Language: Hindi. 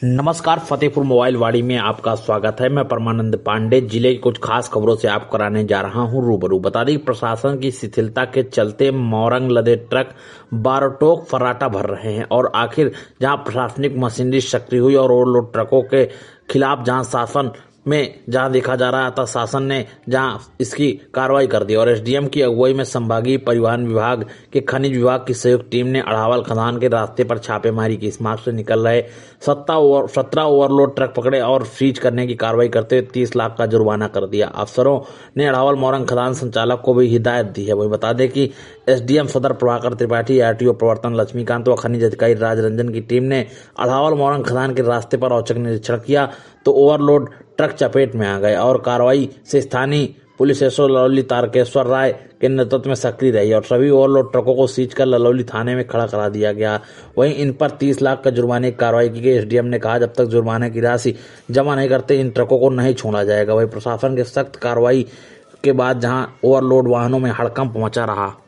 नमस्कार, फतेहपुर मोबाइल वाड़ी में आपका स्वागत है। मैं परमानंद पांडे जिले की कुछ खास खबरों से आपको कराने जा रहा हूं रूबरू। बता दें प्रशासन की शिथिलता के चलते मोरंग लदे ट्रक बारटोक फर्राटा भर रहे हैं और आखिर जहां प्रशासनिक मशीनरी सक्रिय हुई और ओवरलोड ट्रकों के खिलाफ जहां देखा जा रहा था, शासन ने जहां इसकी कार्रवाई कर दी और एसडीएम की अगुवाई में संभागीय परिवहन विभाग के खनिज विभाग की संयुक्त टीम ने अढ़ावल खदान के रास्ते पर छापेमारी की। इस मार्ग से निकल रहे 17 ओवरलोड ट्रक पकड़े और सीज करने की कार्रवाई करते हुए 30 लाख का जुर्माना कर दिया। अफसरों ने अढ़ावल मोरंग खदान संचालक को भी हिदायत दी है। वही बता दें कि एसडीएम सदर प्रभाकर त्रिपाठी, आरटीओ प्रवर्तन लक्ष्मीकांत व खनिज अधिकारी राजरंजन की टीम ने अढ़ावल मोरंग खदान के रास्ते पर औचक निरीक्षण किया तो ओवरलोड ट्रक चपेट में आ गए और कार्रवाई से स्थानीय पुलिस एसओ ललौली तारकेश्वर राय के नेतृत्व में सक्रिय रही और सभी ओवरलोड ट्रकों को सीज कर ललौली थाने में खड़ा करा दिया गया। वहीं इन पर 30 लाख का जुर्माने की कार्रवाई की गई। एसडीएम ने कहा, जब तक जुर्माने की राशि जमा नहीं करते इन ट्रकों को नहीं छोड़ा जाएगा। वहीं प्रशासन के सख्त कार्रवाई के बाद जहां ओवरलोड वाहनों में हड़कंप मचा रहा।